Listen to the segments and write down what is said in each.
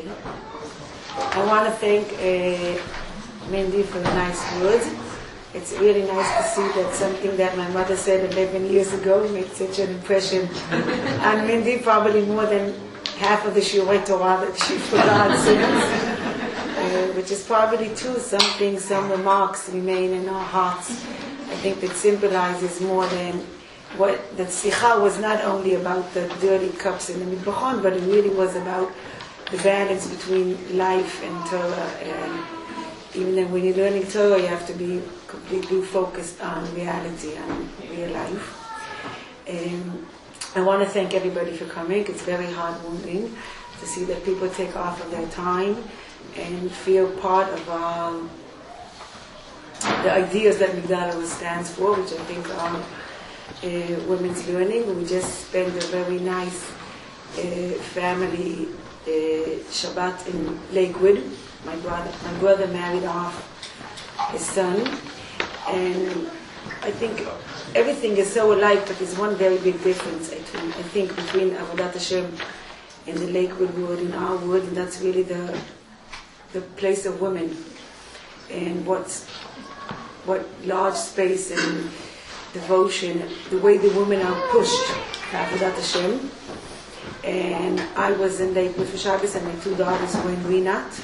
I want to thank Mindy for the nice words. It's really nice to see that something that my mother said 11 years ago made such an impression on Mindy, probably more than half of the Shiurei Torah that she forgot since, which is probably true. Some remarks remain in our hearts. I think that symbolizes more than what the Sikha was, not only about the dirty cups in the Midbachon, but it really was about the balance between life and Torah. And even though when you're learning Torah, you have to be completely focused on reality, on real life. I want to thank everybody for coming. It's very heartwarming to see that people take off of their time and feel part of the ideas that Migdal stands for, which I think are women's learning. We just spent a very nice family Shabbat in Lakewood. My brother married off his son, and I think everything is so alike, but there's one very big difference, I think between Avodat Hashem and the Lakewood word and our word, and that's really the place of women, and what large space and devotion, the way the women are pushed to Avodat Hashem. And I was in Lakewood for Shabbos, and my two daughters were in Rinat.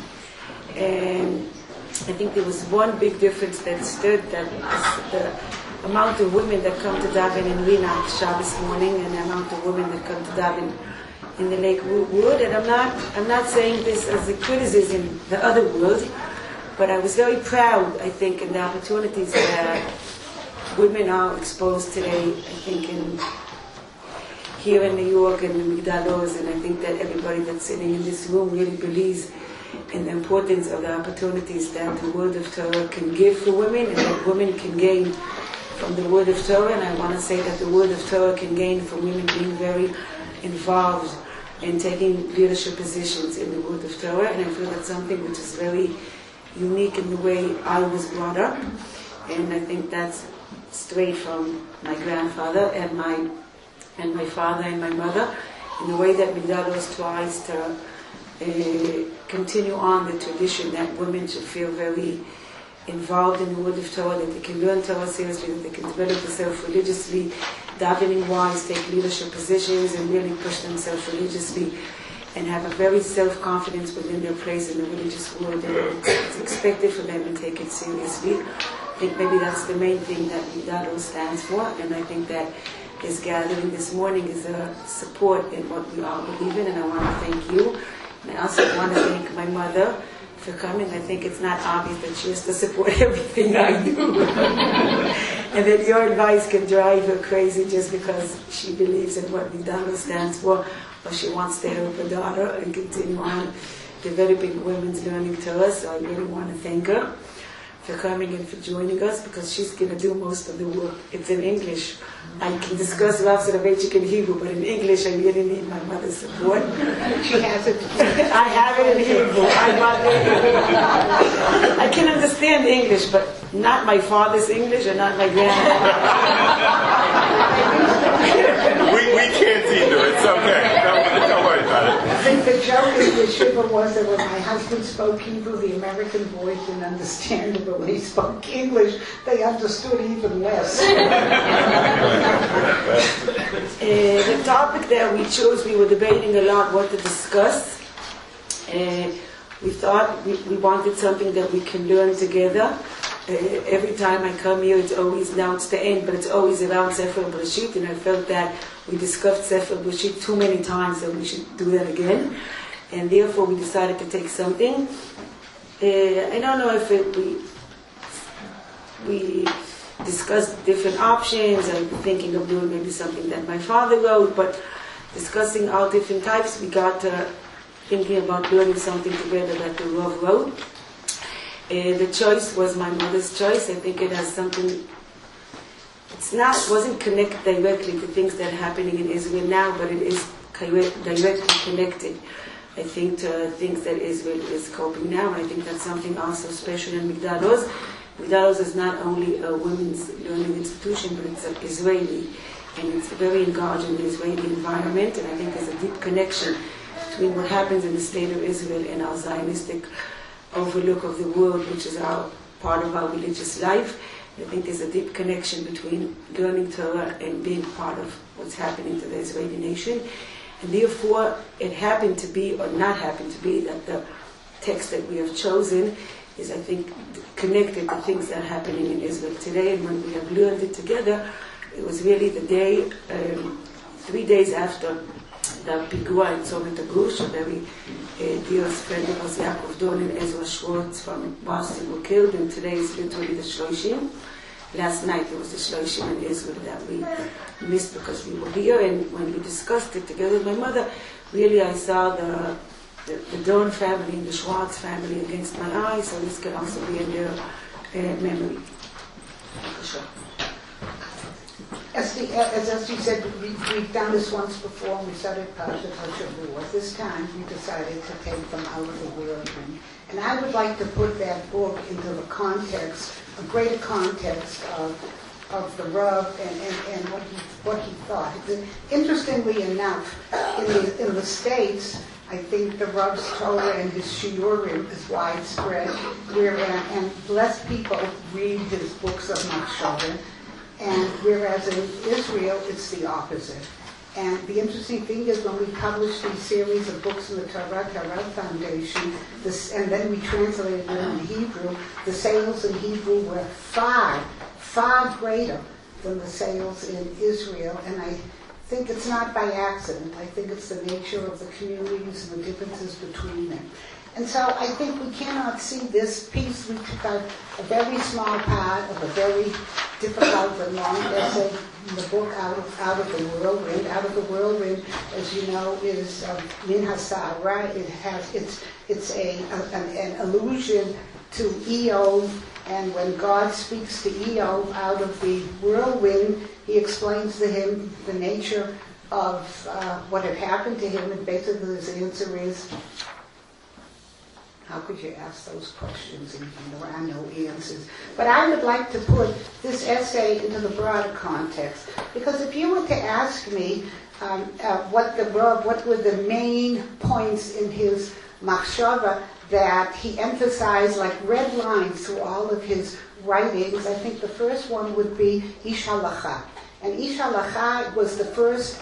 And I think there was one big difference that stood, that is the amount of women that come to daven in Rinat Shabbos morning, and the amount of women that come to daven in the Lakewood. And I'm not saying this as a criticism the other world, but I was very proud, I think, in the opportunities that women are exposed today, I think, here in New York and in Migdal Oz, and I think that everybody that's sitting in this room really believes in the importance of the opportunities that the word of Torah can give for women, and that women can gain from the word of Torah. And I want to say that the word of Torah can gain from women being very involved in taking leadership positions in the word of Torah. And I feel that's something which is very unique in the way I was brought up, and I think that's straight from my grandfather and my father and my mother, in the way that Migdal Oz tries to continue on the tradition that women should feel very involved in the word of Torah, that they can learn Torah seriously, that they can develop themselves religiously, davening-wise, take leadership positions and really push themselves religiously, and have a very self-confidence within their place in the religious world, and it's expected for them to take it seriously. I think maybe that's the main thing that Migdal Oz stands for, and I think that this gathering this morning is a support in what we all believe in, and I want to thank you. And I also want to thank my mother for coming. I think it's not obvious that she has to support everything I do, and that your advice can drive her crazy just because she believes in what Migdal Oz stands for, or she wants to help her daughter and continue on developing women's learning to us. So I really want to thank her for coming and for joining us, because she's going to do most of the work. It's in English. I can discuss Rav Soloveitchik in Hebrew, but in English I really need my mother's support. She has it. I have it in Hebrew. I can understand English, but not my father's English or not my grandfather's. we can't either. It's okay. Don't worry about it. I think the joke in the yeshiva was that when my husband spoke Hebrew, the American boys didn't understand it, but when he spoke English, they understood even less. The topic that we chose, we were debating a lot what to discuss. We thought we wanted something that we can learn together. Every time I come here, it's the end, but it's always around Sefer Bereshit, and I felt that we discussed Sefer Bereshit too many times, so we should do that again. And therefore we decided to take something. I don't know if we discussed different options. I'm thinking of doing maybe something that my father wrote, but discussing all different types, we got thinking about learning something together that the Rav wrote. The choice was my mother's choice. I think it has something, wasn't connected directly to things that are happening in Israel now, but it is directly connected, I think, to things that Israel is coping now. And I think that's something also special in Migdal Oz. Migdal Oz is not only a women's learning institution, but it's Israeli, and it's very engaged in the Israeli environment, and I think there's a deep connection between what happens in the state of Israel and our Zionistic overlook of the world, which is our part of our religious life. I think there's a deep connection between learning Torah and being part of what's happening to the Israeli nation. And therefore, it happened to be, or not happened to be, that the text that we have chosen is, I think, connected to things that are happening in Israel today. And when we have learned it together, it was really the day, 3 days after the Pigua in Tzomet Agush, a very dear friend of us, Yaakov Dorn and Ezra Schwartz from Boston, were killed, and today is literally the Shloshim. Last night it was the Shloshim in Israel that we missed because we were here, and when we discussed it together with my mother, really I saw the Dorn family and the Schwartz family against my eyes, so this can also be in their memory. Sure. As Esty said, we've done this once before, and we started Parshat HaShavua. This time we decided to take them out of the whirlwind. And I would like to put that book into the context, a greater context of the Rav and what he thought. Interestingly enough, in the States, I think the Rav's Torah and his Shiurim is widespread, and less people read his books of Machshava. And whereas in Israel, it's the opposite. And the interesting thing is when we published these series of books in the Torah Foundation, and then we translated them in Hebrew, the sales in Hebrew were far, far greater than the sales in Israel. And I think it's not by accident. I think it's the nature of the communities and the differences between them. And so I think we cannot see this piece. We took out a very small part of a very difficult and long essay in the book Out of the Whirlwind. Out of the Whirlwind, as you know, is Min HaSa'ara. It's an allusion to Eov, and when God speaks to Eov out of the whirlwind, he explains to him the nature of what had happened to him, and basically his answer is, how could you ask those questions and there are no answers? But I would like to put this essay into the broader context, because if you were to ask me what were the main points in his machshava that he emphasized like red lines through all of his writings, I think the first one would be Ish Halacha. And Ish Halacha was the first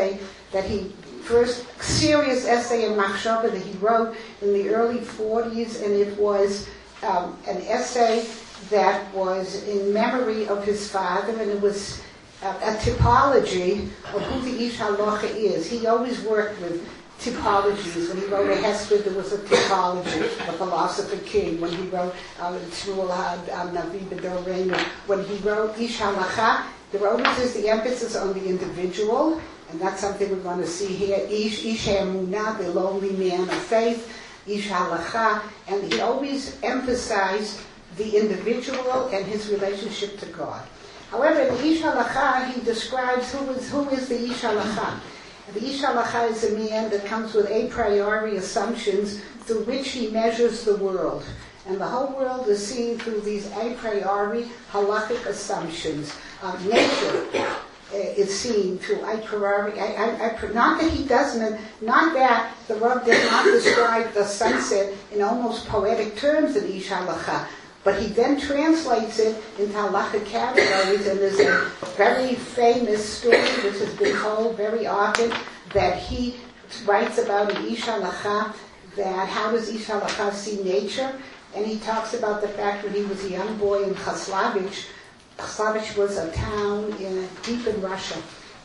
serious essay in Machshava that he wrote in the early 40s, and it was an essay that was in memory of his father, and it was a typology of who the Ish Halacha is. He always worked with typologies. When he wrote a Hesper, there was a typology, the philosopher king. When he wrote Shmuel Navi B'Dorenu, when he wrote Ish Halacha, there always is the emphasis on the individual. And that's something we're going to see here. Ish Emunah, the lonely man of faith. Ish Halacha. And he always emphasized the individual and his relationship to God. However, in Ish Halacha, he describes who is the Ish Halacha. The Ish Halacha is a man that comes with a priori assumptions through which he measures the world. And the whole world is seen through these a priori halachic assumptions. Nature is seen through a priori. Not that he doesn't, not that the Rav does not describe the sunset in almost poetic terms in Ish Halacha, but he then translates it into halachic categories, and there's a very famous story which has been told very often that he writes about in Ish Halacha, that how does Ish Halacha see nature? And he talks about the fact when he was a young boy in Chaslavich. Chaslavich was a town deep in Russia,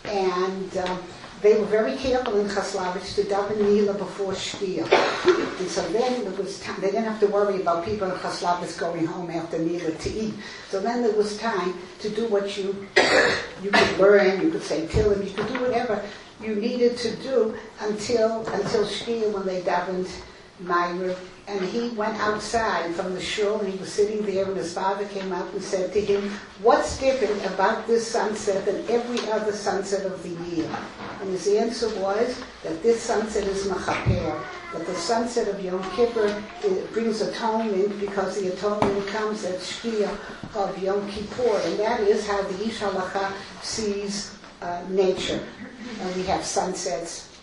and they were very careful in Chaslavich to daven Nila before Shkia. And so then there was time. They didn't have to worry about people in Chaslavich going home after Nila to eat. So then there was time to do what you could learn, you could say Tillim, you could do whatever you needed to do until Shkia, when they davened Ma'ariv. And he went outside from the shul, and he was sitting there, and his father came out and said to him, "What's different about this sunset than every other sunset of the year?" And his answer was that this sunset is Machaper, that the sunset of Yom Kippur brings atonement, because the atonement comes at Shkia of Yom Kippur, and that is how the Ish Halacha sees nature. And we have sunsets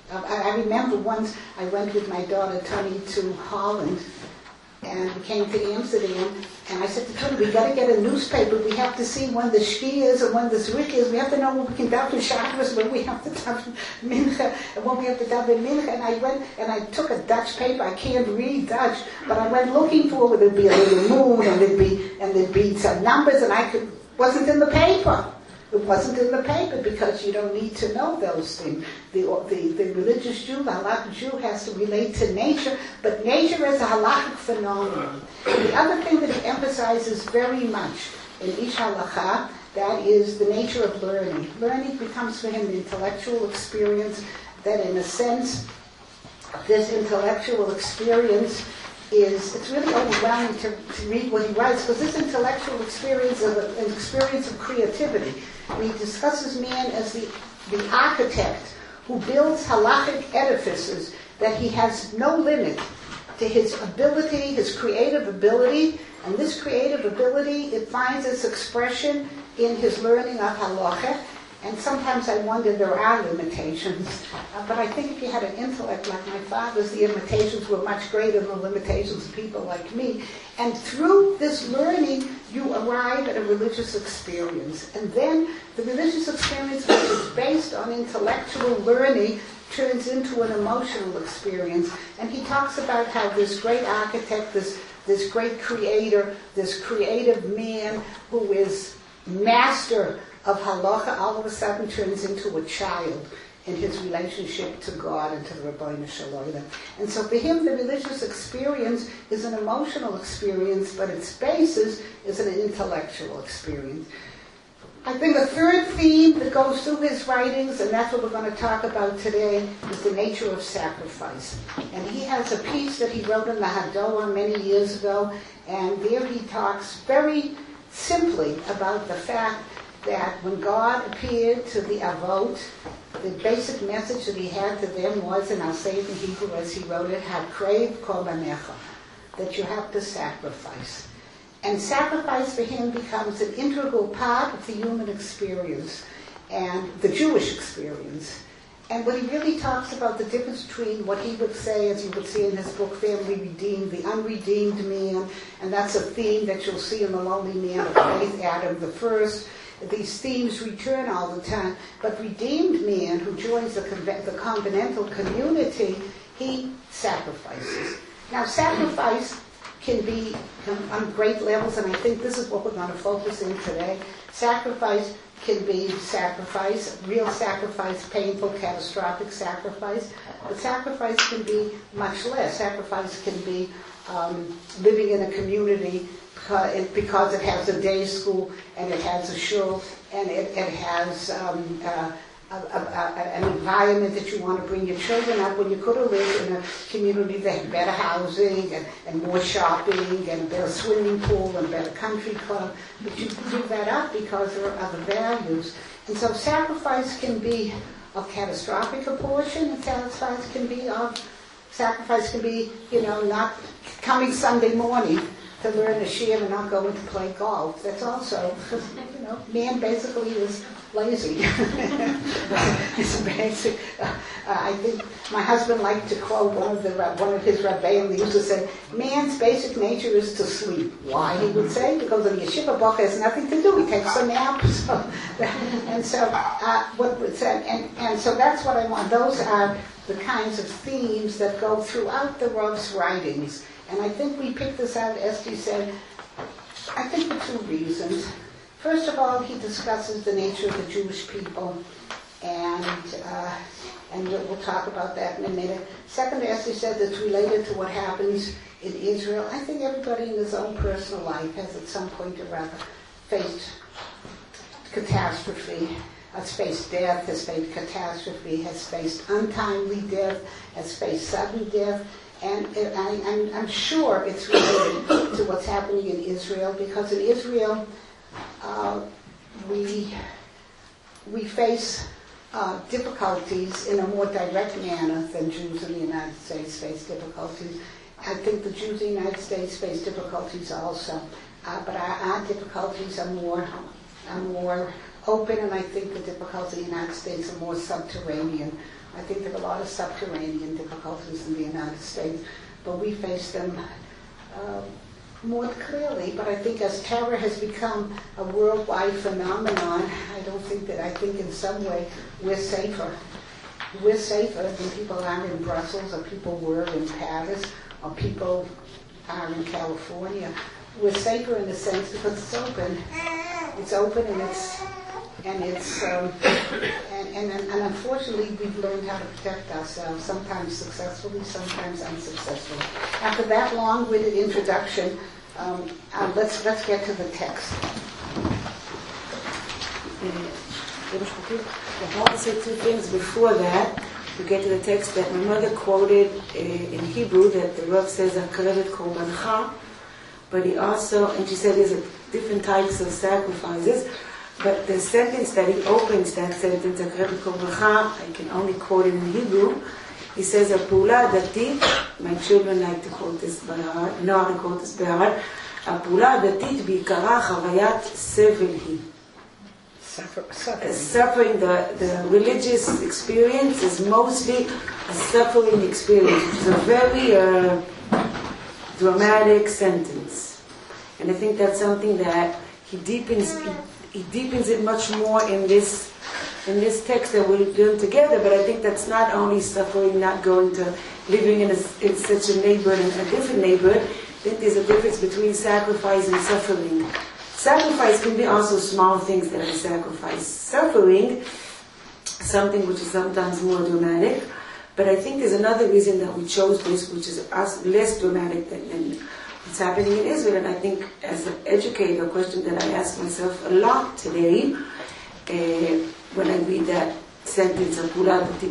I remember once I went with my daughter Tony to Holland, and we came to Amsterdam, and I said to Tony, we got to get a newspaper. We have to see when the Shki is and when the Zrik is. We have to know when we can daven Shabbos, when we have to daven Mincha, and when we have to daven Mincha. And I went and I took a Dutch paper. I can't read Dutch, but I went looking for it. There'd be a little moon, and there'd be some numbers, and wasn't in the paper. It wasn't in the paper because you don't need to know those things. The religious Jew, the halakhic Jew, has to relate to nature, but nature is a halakhic phenomenon. And the other thing that he emphasizes very much in each halakha, that is the nature of learning. Learning becomes for him an intellectual experience that, in a sense, this intellectual experience it's really overwhelming to read what he writes, because this intellectual experience is an experience of creativity. He discusses man as the architect who builds halachic edifices, that he has no limit to his ability, his creative ability, and this creative ability, it finds its expression in his learning of halacha. And sometimes I wonder, there are limitations, but I think if you had an intellect like my father's, the limitations were much greater than the limitations of people like me. And through this learning, you arrive at a religious experience. And then the religious experience, which is based on intellectual learning, turns into an emotional experience. And he talks about how this great architect, this great creator, this creative man who is master of halacha, all of a sudden turns into a child in his relationship to God and to the Rabbeinu Shalom. And so for him, the religious experience is an emotional experience, but its basis is an intellectual experience. I think a third theme that goes through his writings, and that's what we're going to talk about today, is the nature of sacrifice. And he has a piece that he wrote in the Hadoah many years ago, and there he talks very simply about the fact that when God appeared to the Avot, the basic message that he had to them was, and I'll say it in Hebrew as he wrote it, Hakrev korbanecha, that you have to sacrifice. And sacrifice for him becomes an integral part of the human experience and the Jewish experience. And when he really talks about the difference between what he would say, as you would see in his book, Family Redeemed, the unredeemed man, and that's a theme that you'll see in The Lonely Man of Faith, Adam the First. These themes return all the time. But redeemed man who joins the covenantal community, he sacrifices. Now, sacrifice can be on great levels, and I think this is what we're going to focus in today. Sacrifice can be sacrifice, real sacrifice, painful, catastrophic sacrifice. But sacrifice can be much less. Sacrifice can be living in a community because it has a day school, and it has a shul, and it has an environment that you want to bring your children up, when you could have lived in a community that had better housing and more shopping and a better swimming pool and a better country club. But you give that up because there are other values. And so sacrifice can be of catastrophic proportion, and sacrifice can be, not coming Sunday morning to learn a shiur and not going to play golf. That's also, man basically is lazy. It's basic. I think my husband liked to quote one of his rabbeim. He used to say, "Man's basic nature is to sleep." Why? He would say, because the yeshiva book has nothing to do. He takes a nap. So that's what I want. Those are the kinds of themes that go throughout the Rav's writings. And I think we picked this out, as you said, I think for two reasons. First of all, he discusses the nature of the Jewish people, and we'll talk about that in a minute. Second, as he said, it's related to what happens in Israel. I think everybody in his own personal life has at some point or other faced catastrophe, has faced death, has faced catastrophe, has faced untimely death, has faced sudden death. And I'm sure it's related to what's happening in Israel, because in Israel we face difficulties in a more direct manner than Jews in the United States face difficulties. I think the Jews in the United States face difficulties also, but our difficulties are more open, and I think the difficulties in the United States are more subterranean. I think there are a lot of subterranean difficulties in the United States, but we face them more clearly. But I think as terror has become a worldwide phenomenon, I think in some way we're safer. We're safer than people are in Brussels, or people were in Paris, or people are in California. We're safer in a sense because it's open. It's open, and unfortunately we've learned how to protect ourselves, sometimes successfully, sometimes unsuccessfully. After that long-winded introduction, let's get to the text. I want to say two things before that. To get to the text that my mother quoted in Hebrew, that the Rav says, "Akarevet korbancha," but he also, and she said there's different types of sacrifices, but the sentence that he opens that sentence, "Akarevet korbancha," I can only quote it in Hebrew. He says, "Apula datit." My children like to quote this by heart. No, I quote this by heart. "Apula datit b'ikara chavayat sevel hi." Suffering, the religious experience is mostly a suffering experience. It's a very dramatic sentence, and I think that's something that he deepens it much more in this text that we'll learn together. But I think that's not only suffering, not going to living in such a neighborhood and a different neighborhood. I think there's a difference between sacrifice and suffering. Sacrifice can be also small things that are sacrifice. Suffering, something which is sometimes more dramatic. But I think there's another reason that we chose this, which is less dramatic than what's happening in Israel. And I think as an educator, a question that I ask myself a lot today, when I read that sentence, and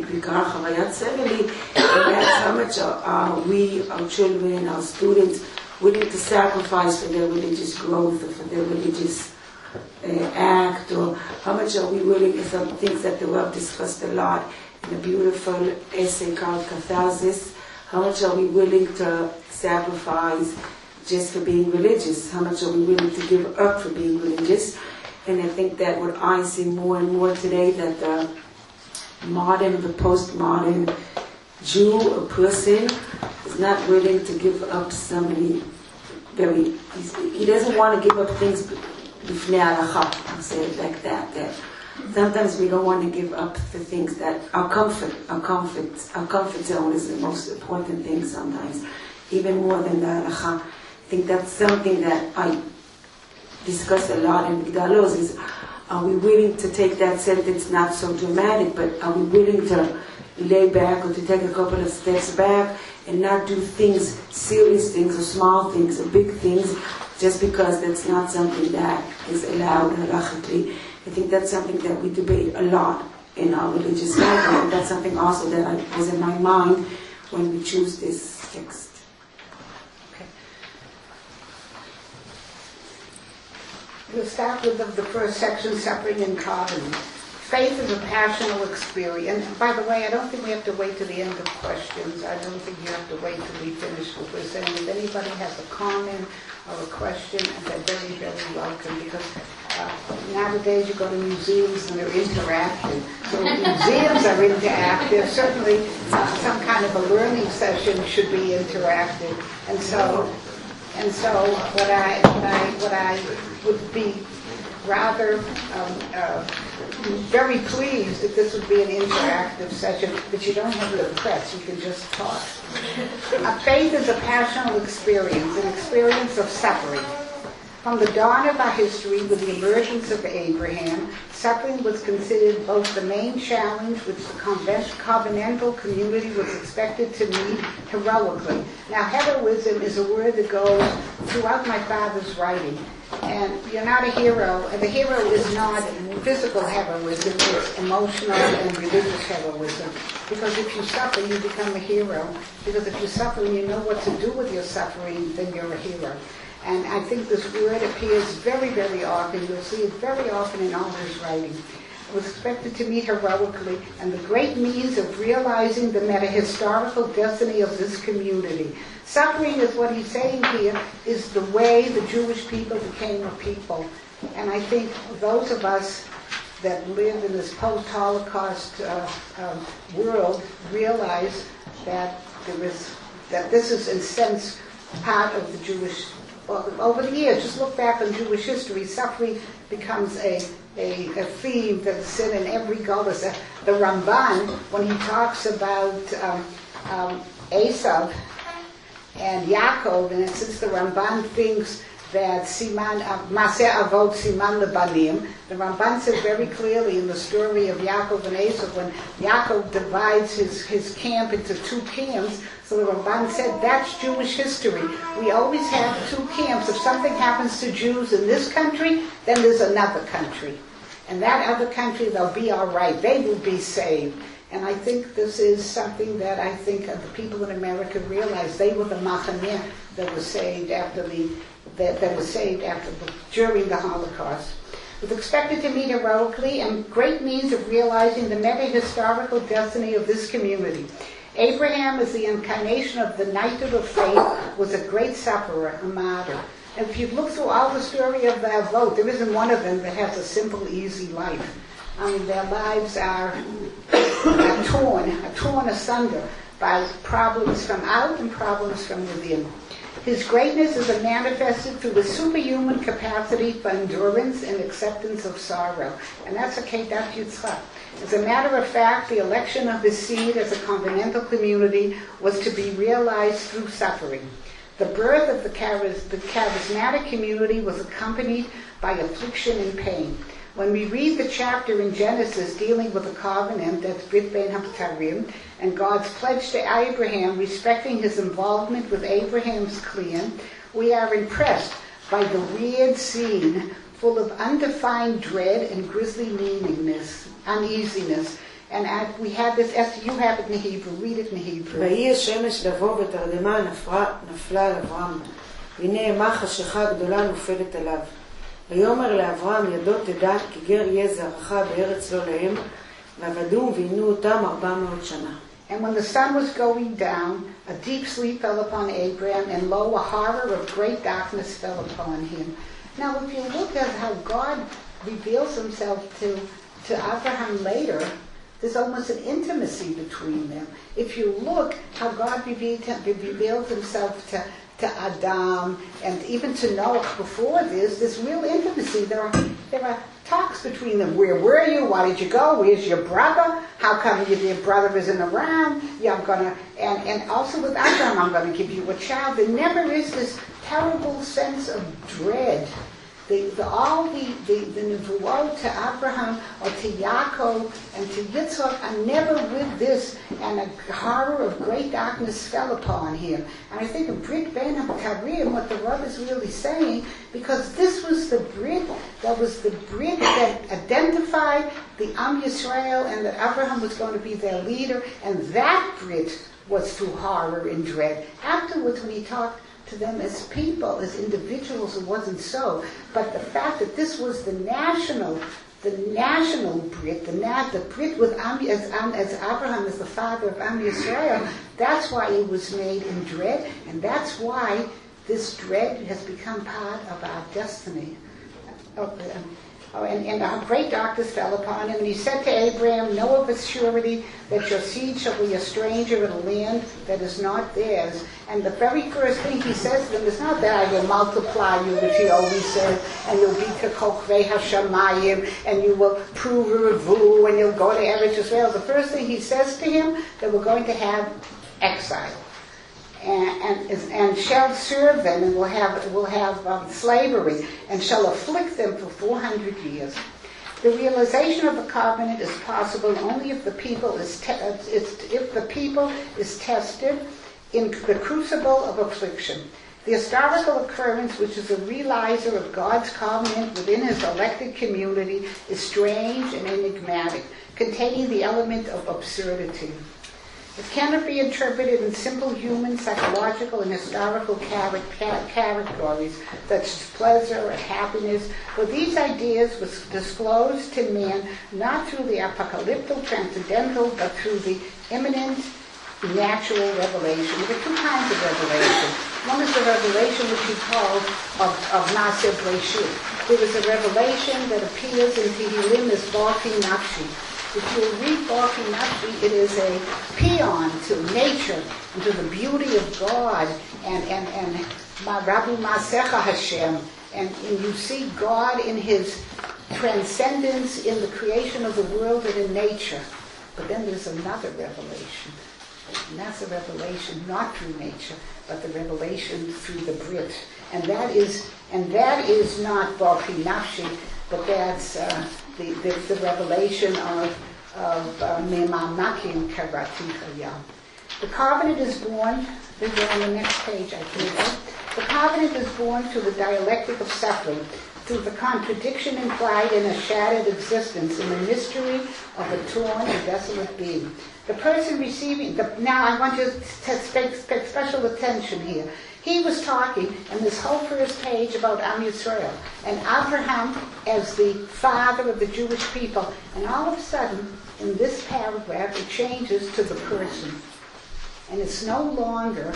that's how much are we, our children, our students, willing to sacrifice for their religious growth or for their religious act, or how much are we willing, some things that the Rav discussed a lot in a beautiful essay called Catharsis, how much are we willing to sacrifice just for being religious? How much are we willing to give up for being religious? And I think that what I see more and more today, that the postmodern Jew or person is not willing to give up somebody he doesn't want to give up things b'fnei halacha, I'll say it like that sometimes we don't want to give up the things that our comfort zone is the most important thing sometimes, even more than the halacha. I think that's something that I discuss a lot in Gdalos, is are we willing to take that sentence not so dramatic, but are we willing to lay back or to take a couple of steps back and not do things, serious things or small things or big things, just because that's not something that is allowed halachically. I think that's something that we debate a lot in our religious life, and that's something also that was in my mind when we choose this text. Okay. We'll start with the first section, suffering and poverty. Faith is a passional experience. By the way, I don't think we have to wait to the end of questions. I don't think you have to wait till we finish what we're saying. If anybody has a comment or a question, they're very, very welcome, because nowadays you go to museums and they're interactive. So if museums are interactive, certainly some kind of a learning session should be interactive. And so what I would be rather very pleased if this would be an interactive session, but you don't have to press, you can just talk. Faith is a passional experience, an experience of suffering. From the dawn of our history, with the emergence of Abraham, suffering was considered both the main challenge which the covenantal community was expected to meet heroically. Now, heroism is a word that goes throughout my father's writing. And you're not a hero, and the hero is not physical heroism, it's emotional and religious heroism. Because if you suffer, you become a hero. Because if you suffer and you know what to do with your suffering, then you're a hero. And I think this word appears very, very often. You'll see it very often in all his writing. It was expected to meet heroically, and the great means of realizing the meta-historical destiny of this community. Suffering is what he's saying here, is the way the Jewish people became a people. And I think those of us that live in this post-Holocaust world realize that this is, in a sense, part of the Jewish. Well, over the years, just look back on Jewish history. Suffering becomes a theme that's in every Golas. The Ramban, when he talks about Esav and Yaakov, and since the Ramban thinks that Siman Maser Avot Siman Lebanim, the Ramban says very clearly in the story of Yaakov and Esav, when Yaakov divides his camp into two camps, so the Ramban said that's Jewish history. We always have two camps. If something happens to Jews in this country, then there's another country. And that other country, they'll be all right. They will be saved. And I think this is something that I think the people in America realize. They were the Machaneh that was saved during the Holocaust. It was expected to meet heroically and great means of realizing the meta-historical destiny of this community. Abraham, as the incarnation of the knighthood of faith, was a great sufferer, a martyr. And if you look through all the story of the Avot, there isn't one of them that has a simple, easy life. I mean, their lives are torn asunder by problems from out and problems from within. His greatness is manifested through the superhuman capacity for endurance and acceptance of sorrow. And that's a Kedat Yitzchak. As a matter of fact, the election of his seed as a covenantal community was to be realized through suffering. The birth of the charismatic community was accompanied by affliction and pain. When we read the chapter in Genesis dealing with the covenant, that's Brit Bein HaBetarim, and God's pledge to Abraham respecting his involvement with Abraham's clan, we are impressed by the weird scene full of undefined dread and grisly uneasiness. And we have this, Esther, you have it in Hebrew, read it in Hebrew. ויהי השמש לבוא ותרדמה נפלה על אברהם. והנה אימה חשיכה גדולה נופלת עליו. ויאמר לאברהם ידו תדע כי גר יהיה זרעך בארץ לא להם, ועבדום ועינו אותם 400 שנה. And when the sun was going down, a deep sleep fell upon Abraham, and lo, a horror of great darkness fell upon him. Now, if you look at how God reveals himself to Abraham later, there's almost an intimacy between them. If you look how God revealed himself to Adam and even to Noah before this real intimacy. There are talks between them. Where were you? Why did you go? Where's your brother? How come your brother isn't around? Yeah, I'm gonna and also with Abraham, I'm gonna give you a child. There never is this terrible sense of dread. All the Nevuot to Abraham or to Yaakov and to Yitzchak are never with this, and a horror of great darkness fell upon him. And I think in Brit Bein HaBetarim, what the Rav is really saying, because this was the Brit that identified the Am Yisrael and that Abraham was going to be their leader, and that Brit was through horror and dread. Afterwards, when he talked to them as people, as individuals, it wasn't so. But the fact that this was the national Brit, the Brit with as Abraham is the father of Am Yisrael, that's why it was made in dread, and that's why this dread has become part of our destiny. And a great darkness fell upon him, and he said to Abraham, know of a surety that your seed shall be a stranger in a land that is not theirs. And the very first thing he says to them is not that I will multiply you, which he always says, and you'll be Kekochvei Hashamayim, and you will prove a revu, and you'll go to Eretz Yisrael. The first thing he says to him, that we're going to have exile. And shall serve them, and will have slavery, and shall afflict them for 400 years. The realization of the covenant is possible only if the people is tested in the crucible of affliction. The historical occurrence, which is a realizer of God's covenant within his elected community, is strange and enigmatic, containing the element of absurdity. It cannot be interpreted in simple human, psychological, and historical categories, such as pleasure and happiness, for these ideas were disclosed to man not through the apocalyptic, transcendental, but through the imminent natural revelation. There are two kinds of revelation. One is the revelation which he called of Maaseh Breshit. There is a revelation that appears in Tehillim as Balti Nafshi. If you read Balti Nafshi, it is a paean to nature and to the beauty of God and Rabu Maasecha Hashem. And you see God in his transcendence in the creation of the world and in nature. But then there's another revelation. And that's a revelation not through nature, but the revelation through the Brit. And that is not Balti Nafshi, but that's the revelation of Memamakim Karati Chayam. The covenant is born, this is on the next page I think. The covenant is born through the dialectic of suffering, through the contradiction implied in a shattered existence, in the mystery of a torn and desolate being. The person receiving, now I want you to pay special attention here. He was talking in this whole first page about Am Yisrael and Abraham as the father of the Jewish people. And all of a sudden, in this paragraph, it changes to the person. And it's no longer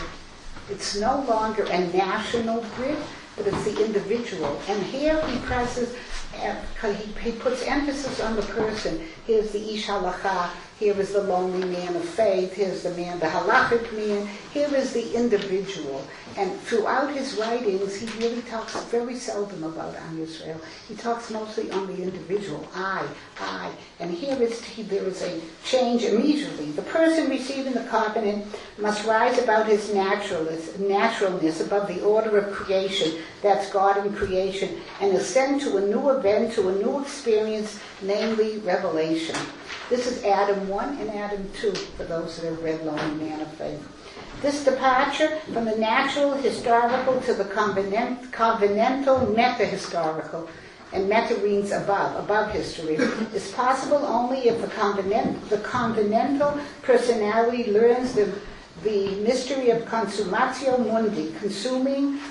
a national grid, but it's the individual. And here he presses, he puts emphasis on the person. Here's the Ish Halacha, here is the lonely man of faith, here's the man, the halachic man, here is the individual. And throughout his writings, he really talks very seldom about Am Yisrael. He talks mostly on the individual, I. And here there is a change immediately. The person receiving the covenant must rise above his naturalness, above the order of creation, that's God in creation, and ascend to a new event, to a new experience, namely revelation. This is Adam 1 and Adam 2, for those that have read Lonely Man of Faith. This departure from the natural historical to the covenantal meta-historical, and meta means above history, is possible only if the covenantal personality learns the mystery of consumatio mundi, consuming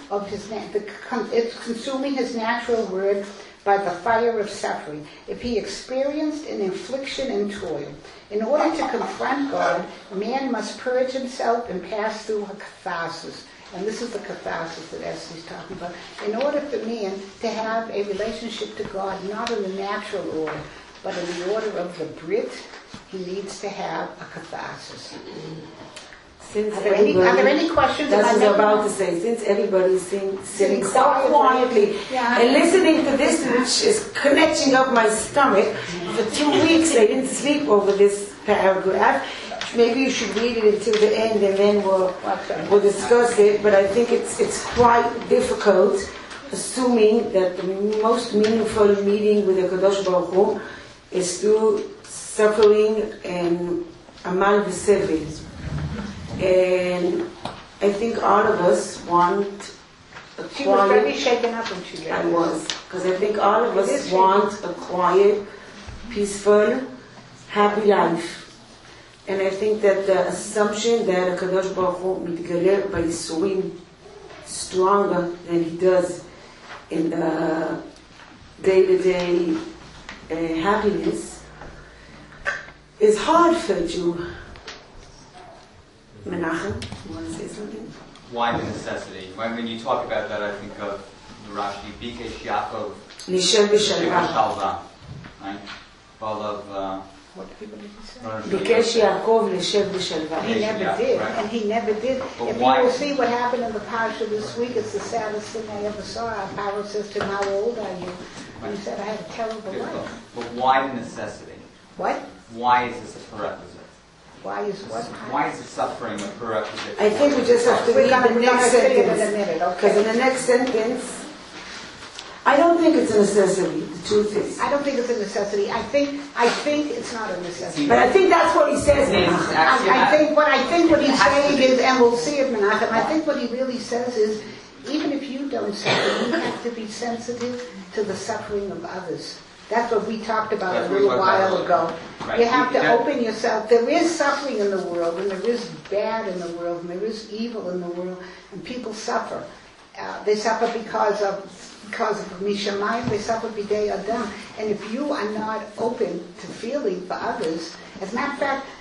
his natural word by the fire of suffering, if he experienced an infliction and toil. In order to confront God, man must purge himself and pass through a catharsis. And this is the catharsis that Esther's talking about. In order for man to have a relationship to God, not in the natural order, but in the order of the Brit, he needs to have a catharsis. Are there any questions? That's what I was about to say. Since everybody's sitting so quietly and listening to this, which is connecting up my stomach, for 2 weeks I didn't sleep over this paragraph. Maybe you should read it until the end, and then we'll discuss it. But I think it's quite difficult, assuming that the most meaningful meeting with the Kadosh Baruch Hu is through suffering and amal v'sevil. And I think all of us want a quiet... She was very shaken up when she read it. I was. Because I think all of us want a quiet, peaceful, happy life. And I think that the assumption that HaKadosh Baruch Hu mitgaler b'yisurim stronger than he does in the day-to-day happiness is hard for a Jew. Menachem, you want to say something? Why the necessity? When you talk about that, I think of the Rashi, Bikesh Yaakov, Lishev b'shalva. Right? Full of... What people did he say? Bikesh Yaakov lishev b'shalva. He never did, and he never did. But if why? you will see what happened in the parsha this week, it's the saddest thing I ever saw. Our Paro says to him, "How old are you?" And he said, "I had a terrible life." But why the necessity? What? Why is this a prerequisite? Why is what? Why is the suffering a prerequisite? I think we just have to read the next say it in a sentence. minute, Because in okay? the next sentence, I don't think it's a necessity. The truth is. I don't think it's a necessity. I think it's not a necessity. But I think that's what he says. Menachem. I think what he's saying is, and we'll see it, Menachem. I think what he really says is, even if you don't suffer, you have to be sensitive to the suffering of others. That's what we talked about a little while ago. Right. You have to open yourself. There is suffering in the world, and there is bad in the world, and there is evil in the world, and people suffer. They suffer because of Mishamayim, they suffer b'dei Adam. And if you are not open to feeling for others, as a matter of fact,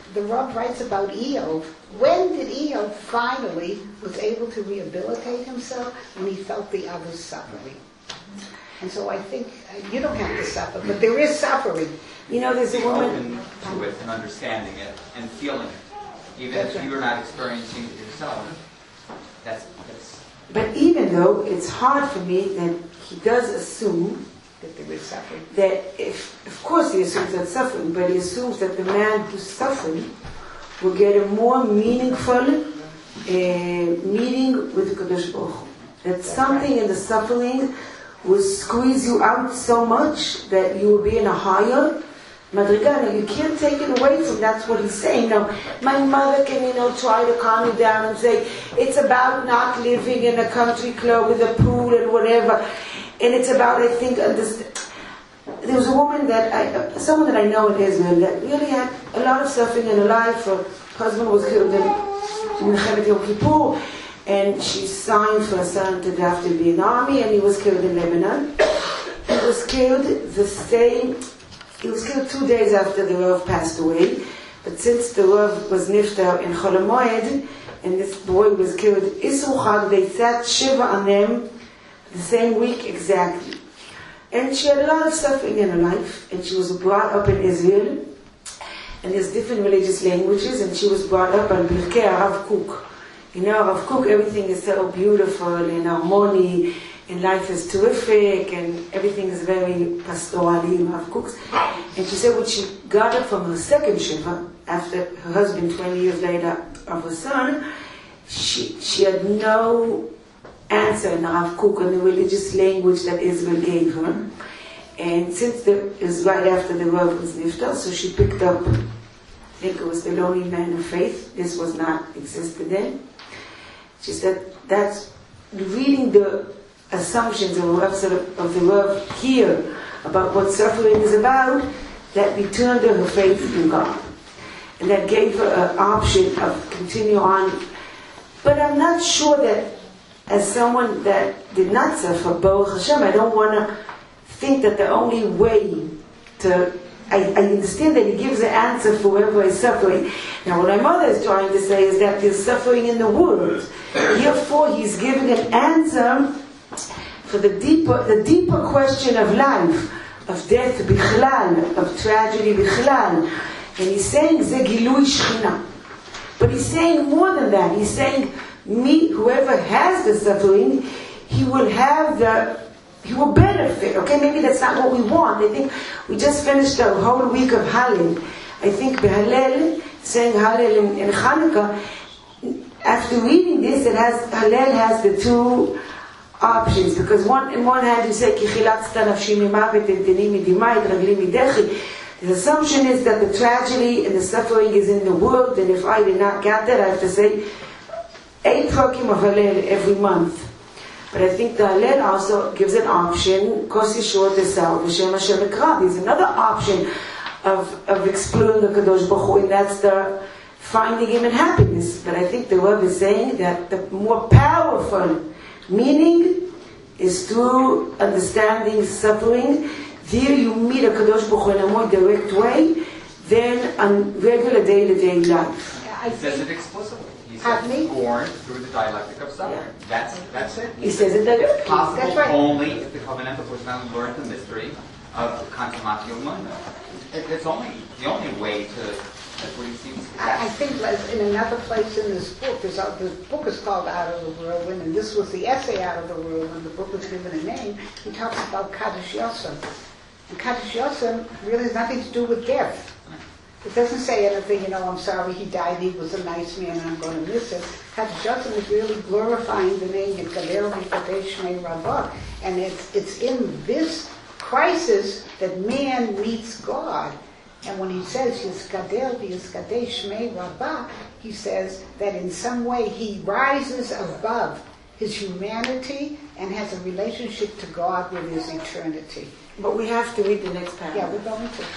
the Rav writes about Eov. When did Eov finally was able to rehabilitate himself? When he felt the other's suffering. And so I think you don't have to suffer, but there is suffering. You know, there's a woman... Open to it and understanding it and feeling it. Even if you're not experiencing it yourself. That's... But even though it's hard for me that he does assume That there is suffering. that of course he assumes that suffering, but he assumes that the man who's suffering will get a more meaningful meeting with the Kadosh Baruch Hu. That something in the suffering will squeeze you out so much that you will be in a higher madriga. Now, you can't take it away from that's what he's saying. Now, my mother can, try to calm me down and say, it's about not living in a country club with a pool and whatever. And it's about, I think, there was a woman someone that I know in Israel that really had a lot of suffering in her life. Her husband was killed in Milchemet Yom Kippur, and she signed for her son to have to be in the army, and he was killed in Lebanon. He was killed 2 days after the Rav passed away. But since the Rav was niftar in Chol HaMoed, and this boy was killed Isur Chag, they sat Shiva on them the same week exactly. And she had a lot of suffering in her life, and she was brought up in Israel, and there's different religious languages, and she was brought up on Birkei Rav Kook. Rav Kook, everything is so beautiful and harmony, and life is terrific, and everything is very pastorally in Rav Kook's. And she said when she got up from her second Shiva, after her husband 20 years later of her son, she had no answer in Rav Kook on the religious language that Israel gave her. And since it was right after the Rav was niftar, so she picked up, I think it was The Lonely Man of Faith. This was not existed then. She said that's reading the assumptions of the Rav here about what suffering is about, that returned her faith in God. And that gave her an option of continue on. But I'm not sure that as someone that did not suffer, Baruch Hashem, I don't want to think that the only way to... I understand that he gives an answer for whoever is suffering. Now what my mother is trying to say is that there's suffering in the world. Therefore he's giving an answer for the deeper question of life, of death bichlal, of tragedy bichlal. And he's saying Ze Gilui Shechina. But he's saying more than that. He's saying whoever has the suffering, he will benefit. Okay, maybe that's not what we want. I think we just finished a whole week of Hallel. I think Behalel, saying Hallel in Hanukkah, after reading this, Hallel has the two options, because in one hand you say Kichilatzta nafshi mimavet enteni midimai ragli midechi. The assumption is that the tragedy and the suffering is in the world, and if I did not get that, I have to say 8 prokim of Hallel every month. But I think the Hallel also gives an option, Kos Yeshua Tesau V'Shem Hashem Ekra. There's another option of exploring the Kadosh Baruch Hu, and that's the finding Him in happiness. But I think the Rav is saying that the more powerful meaning is through understanding suffering. There you meet a Kadosh Baruch Hu in a more direct way than on regular day-to-day life. He says it explicitly. He says it's born through the dialectic of suffering. Yeah. That's it. He says it directly. It's possible That's right. only if the covenantal person learned the mystery of consumatio mundi. It's only the only way to. That's what he seems to. I think in another place in this book, the book is called Out of the Whirlwind, and this was the essay Out of the Whirlwind. The book was given a name. He talks about Kaddish Yosem. And Kaddish Yosem really has nothing to do with death. It doesn't say anything, I'm sorry he died, he was a nice man, and I'm going to miss him. Kaddish Yosem is really glorifying the name Yitgadel V'Yitgadei Shmei Rabbah. And it's in this crisis that man meets God. And when he says Yitgadel V'Yitgadei Shmei Rabbah, he says that in some way he rises above his humanity and has a relationship to God with his eternity. But we have to read the next paragraph. Yeah, we're going to.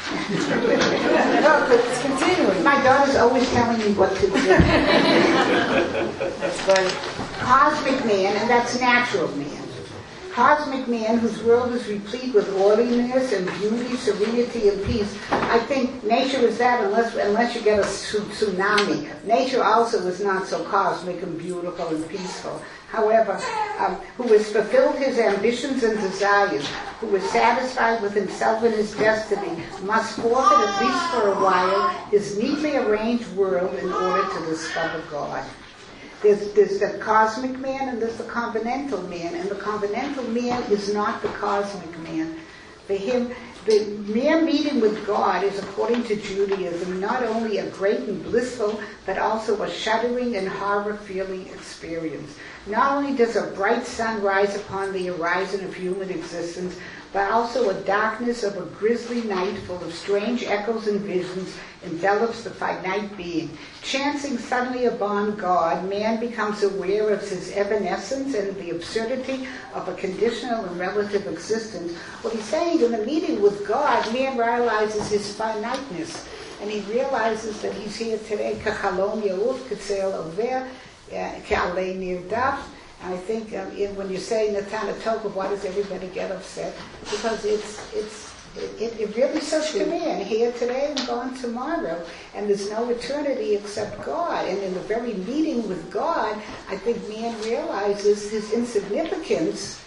No, but it's continuing. My daughter's always telling me what to do. That's funny. Cosmic man, and that's natural man. cosmic man whose world is replete with orderliness and beauty, serenity, and peace. I think nature is that unless you get a tsunami. Nature also is not so cosmic and beautiful and peaceful. However, who has fulfilled his ambitions and desires, who is satisfied with himself and his destiny, must forfeit, at least for a while, his neatly arranged world in order to discover God. There's the cosmic man and there's the covenantal man, and the covenantal man is not the cosmic man. For him, the mere meeting with God is, according to Judaism, not only a great and blissful, but also a shuddering and horror-feeling experience. Not only does a bright sun rise upon the horizon of human existence, but also a darkness of a grisly night full of strange echoes and visions envelops the finite being. Chancing suddenly upon God, man becomes aware of his evanescence and the absurdity of a conditional and relative existence. What he's saying, in the meeting with God, man realizes his finiteness, and he realizes that he's here today. Kachalom Yauf, Ketzel Over, Ke'alei Nirdaf. And I think when you say Natana Tokov, why does everybody get upset? Because it really says to man, here today and gone tomorrow, and there's no eternity except God. And in the very meeting with God, I think man realizes his insignificance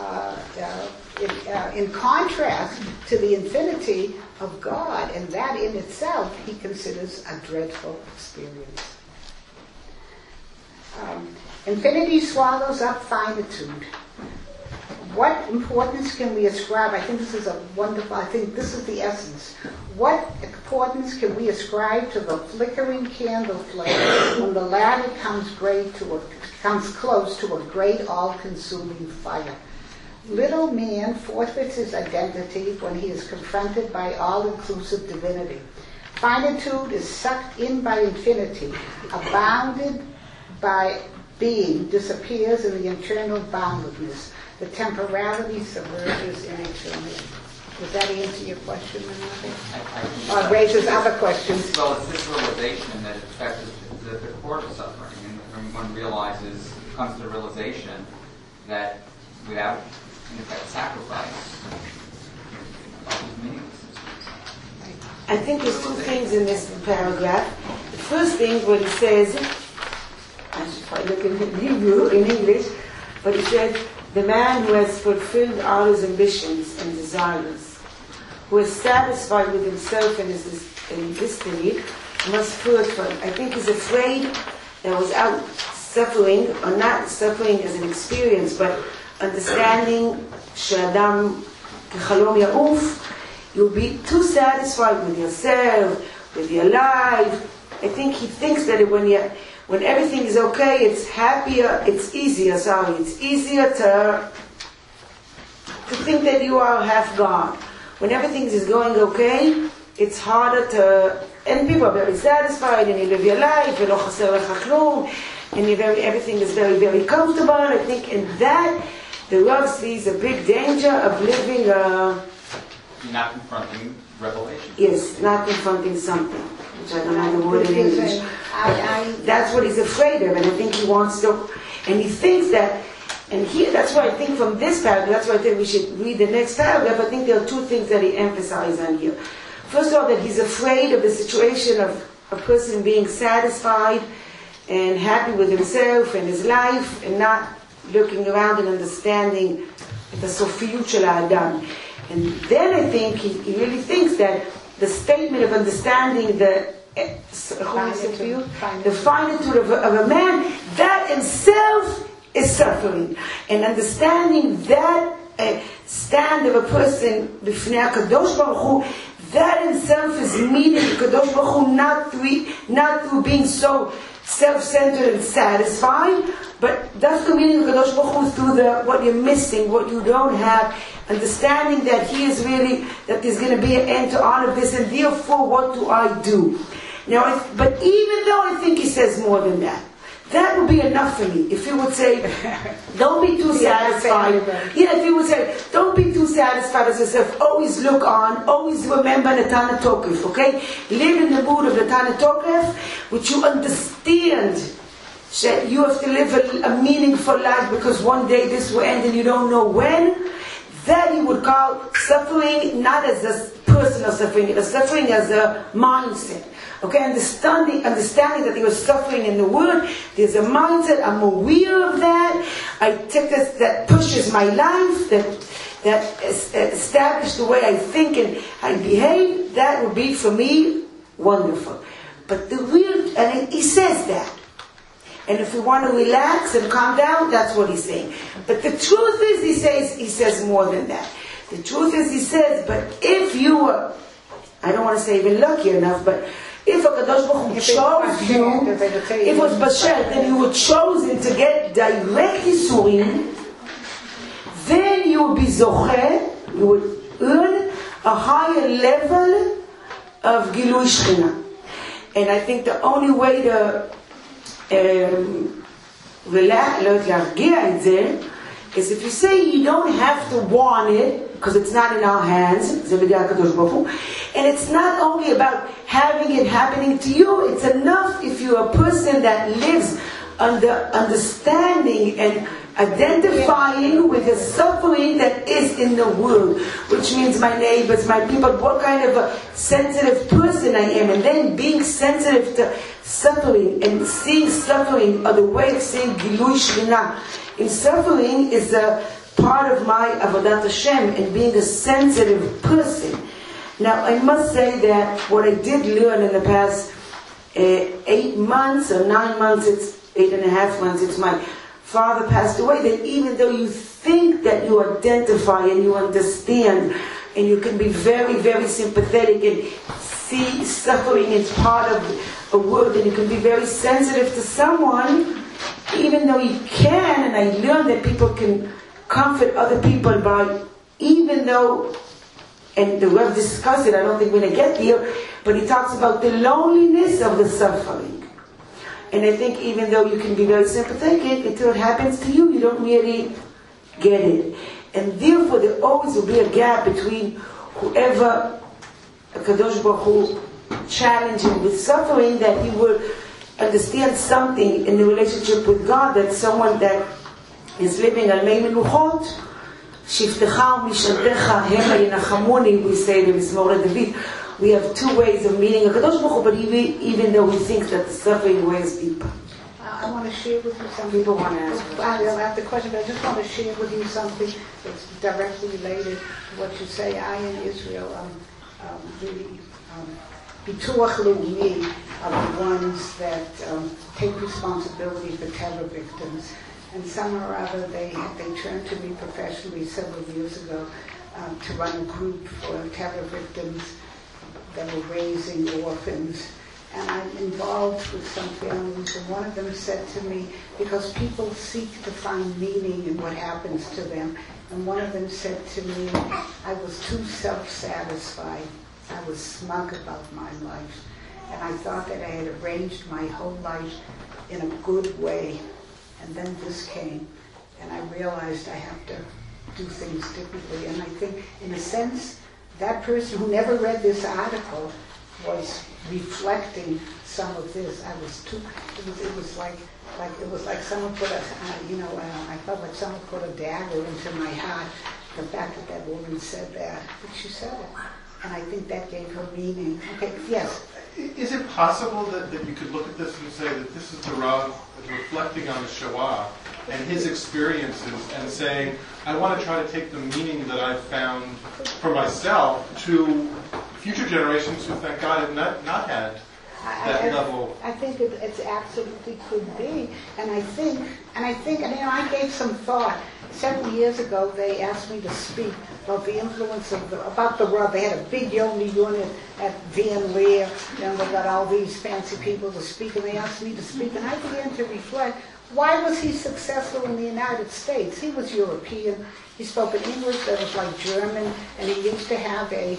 in contrast to the infinity of God, and that in itself he considers a dreadful experience. Infinity swallows up finitude. What importance can we ascribe? I think this is the essence. What importance can we ascribe to the flickering candle flame when the latter comes close to a great all-consuming fire? Little man forfeits his identity when he is confronted by all-inclusive divinity. Finitude is sucked in by infinity, abounded by being disappears in the internal boundlessness. The temporality submerges in eternity. Does that answer your question, Menachem? Or raises other questions? Well, it's this realization that in fact is the core of suffering, and one comes to the realization that without, in effect, sacrifice, life is meaningless. I think there's two things in this paragraph. The first thing, what he says, I should probably look in Hebrew, in English, but he said, the man who has fulfilled all his ambitions and desires, who is satisfied with himself and his destiny, must forfeit. I think he's afraid that without suffering, or not suffering as an experience, but understanding Shadam Kechalom Yauf, you'll be too satisfied with yourself, with your life. I think he thinks that when everything is okay, it's happier, it's easier to think that you are half gone. When everything is going okay, it's harder to, and people are very satisfied, and you live your life, and everything is very, very comfortable. I think in that, the Rav sees a big danger of living not confronting revelation. Yes, not confronting something, which I don't know the word in English. That's what he's afraid of, and I think he wants to, and he thinks that, and here, that's why I think from this paragraph, that's why I think we should read the next paragraph. I think there are two things that he emphasizes on here. First of all, that he's afraid of the situation of a person being satisfied and happy with himself and his life, and not looking around and understanding the Sofiyut shel Ha'adam. And then I think he really thinks that the statement of understanding the finitude of a man, that himself is suffering. And understanding that stand of a person b'fnei HaKadosh Baruch Hu, that himself is meeting HaKadosh Baruch Hu not through being so self-centered and satisfied, but that's the meaning of HaKadosh Baruch Hu through what you're missing, what you don't have, understanding that he is really, that there's going to be an end to all of this, and therefore what do I do? Now, but even though I think he says more than that, that would be enough for me. If he would say, don't be too satisfied. If he would say, don't be too satisfied as yourself. Always look on. Always remember Natana Tokef. Okay? Live in the mood of Natana Tokef, which you understand that you have to live a meaningful life because one day this will end and you don't know when, that he would call suffering not as a personal suffering, but suffering as a mindset. Okay, understanding that there was suffering in the world, there's a mindset, I'm aware of that, I take this, that pushes my life, that establishes the way I think and I behave, that would be for me wonderful. But the real, and he says that. And if we want to relax and calm down, that's what he's saying. But the truth is, he says more than that. The truth is, he says, but if you were, I don't want to say even lucky enough, but if HaKadosh Baruch Hu chose you, if it was Basher, then you were chosen to get direct Yisurim, then you would be Zocher, you would earn a higher level of Gilui Shechina. And I think the only way to להרגיע את זה, is if you say you don't have to want it, because it's not in our hands, זה בידי הקדוש ברוך הוא, and it's not only about having it happening to you, it's enough if you're a person that lives under understanding and identifying with the suffering that is in the world, which means my neighbors, my people, what kind of a sensitive person I am, and then being sensitive to suffering and seeing suffering, or the way of seeing Gilui Shechina in suffering is a part of my Avodat Hashem and being a sensitive person. Now I must say that what I did learn in the past 8 months or 9 months, it's 8.5 months, it's my father passed away, that even though you think that you identify and you understand and you can be very, very sympathetic and see suffering as part of a world and you can be very sensitive to someone, even though you can, and I learned that people can comfort other people by, even though, and the Rav discussed it, I don't think we're going to get there, but he talks about the loneliness of the suffering. And I think even though you can be very sympathetic, until it happens to you, you don't really get it. And therefore, there always will be a gap between whoever Kadosh Baruch Hu challenge him with suffering, that he will understand something in the relationship with God, that someone that is living al mei menuchot, shiftecha u'mishantecha hema yenachamuni, we say in Mizmor David. We have 2 ways of meeting a Kadosh Baruch Hu, but even though we think that the suffering way is deeper. I want to share with you something. People want to ask. I'll have the question, but I just want to share with you something that's directly related to what you say. I in Israel, Bituach Leumi are the ones that take responsibility for terror victims. And somehow or other, they turned to me professionally several years ago to run a group for terror victims that were raising orphans. And I'm involved with some families, and one of them said to me, because people seek to find meaning in what happens to them, and one of them said to me, I was too self-satisfied. I was smug about my life. And I thought that I had arranged my whole life in a good way. And then this came, and I realized I have to do things differently. And I think, in a sense, that person who never read this article was reflecting some of this. I was too. It was like someone put I felt like someone put a dagger into my heart. The fact that woman said that, but she said it, and I think that gave her meaning. Okay, yes. Is it possible that you could look at this and say that this is the Rav reflecting on the Shoah and his experiences and saying, I want to try to take the meaning that I've found for myself to future generations who, thank God, have not had that level? I think it absolutely could be, and I think, I gave some thought. Several years ago, they asked me to speak about the influence of about the Rav. They had a big Yoni unit at Van Leer, and they got all these fancy people to speak, and they asked me to speak, and I began to reflect. Why was he successful in the United States? He was European. He spoke an English that was like German, and he used to have we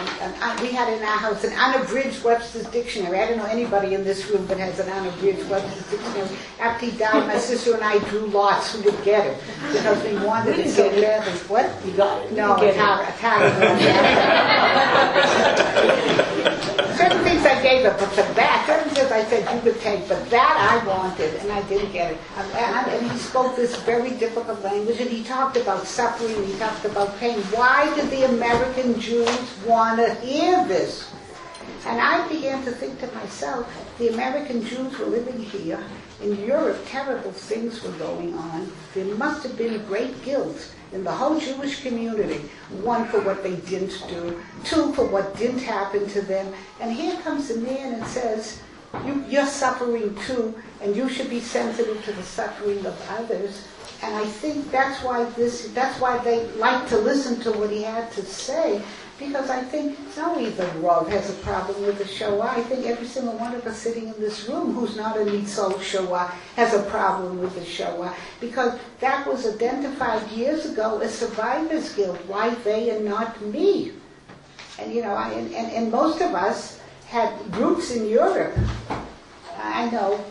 had in our house an unabridged Webster's Dictionary. I don't know anybody in this room that has an unabridged Webster's Dictionary. After he died, my sister and I drew lots who would get it, because we wanted it so badly. What? You got it? No, Italian. Certain things I gave up, but certain things I said you could take, but that I wanted, and I didn't get it. And he spoke this very difficult language, and he talked about suffering, he talked about pain. Why did the American Jews want to hear this? And I began to think to myself, the American Jews were living here. In Europe, terrible things were going on. There must have been great guilt in the whole Jewish community. One, for what they didn't do. Two, for what didn't happen to them. And here comes a man and says, you're suffering too, and you should be sensitive to the suffering of others. And I think that's why they like to listen to what he had to say, because I think it's not only the Rav has a problem with the Shoah. I think every single one of us sitting in this room who's not a Nitzol Shoah has a problem with the Shoah, because that was identified years ago as survivor's guilt. Why they and not me? And and most of us had roots in Europe. I know,